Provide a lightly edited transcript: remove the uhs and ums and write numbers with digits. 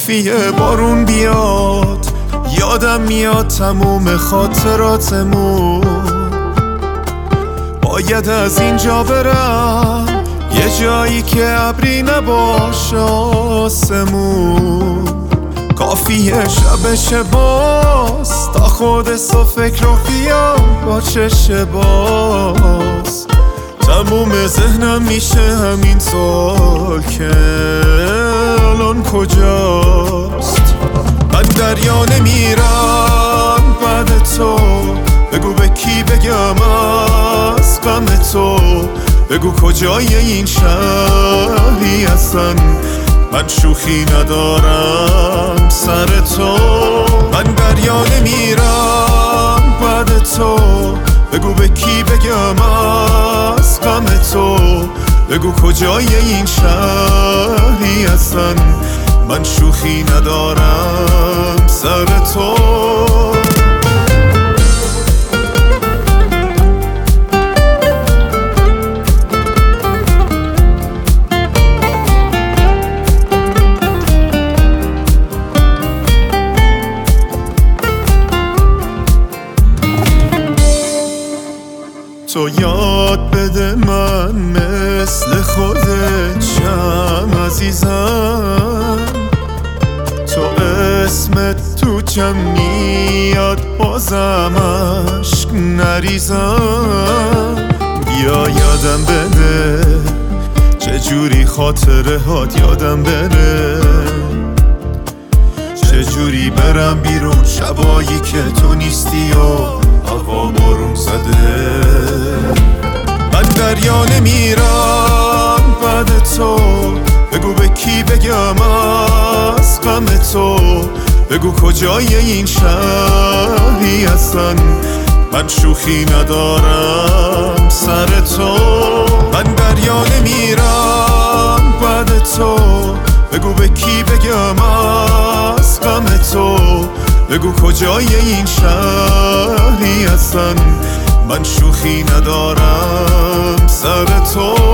کافیه بارون بیاد، یادم میاد تموم خاطراتمون. باید از اینجا برم یه جایی که ابری نباشه آسمون. کافیه شب باز تا خودت و فکر و خیال با چشم باز. تموم ذهنم میشه همین سوال که الان کجاست. من دریا نمیرم بعد تو، بگو به کی بگم از غم تو. بگو کجای این شهری هستن، من شوخی ندارم سر تو. من دریا نمیرم بعد تو، بگو به کی بگم از غم تو. بگو کجای این شهری هستن، من شوخی ندارم سر تو. تو یاد بده من مثل خودت شم عزیزم. تو اسمت تو جمعیت بازم عشق نریزم. بیا یادم بده چجوری خاطره هات یادم بره. چجوری برم بیرون شبایی که تو نیستی و هوا بارون زده. من دریا نمیرم بعد تو، بگو به کی بگم از غم تو. بگو کجای این شهری هستن، من شوخی ندارم سر تو. من دریا نمیرم بعد تو، بگو به کی بگم از غم تو. بگو کجای این شهری هستن، من شوخی ندارم سر تو.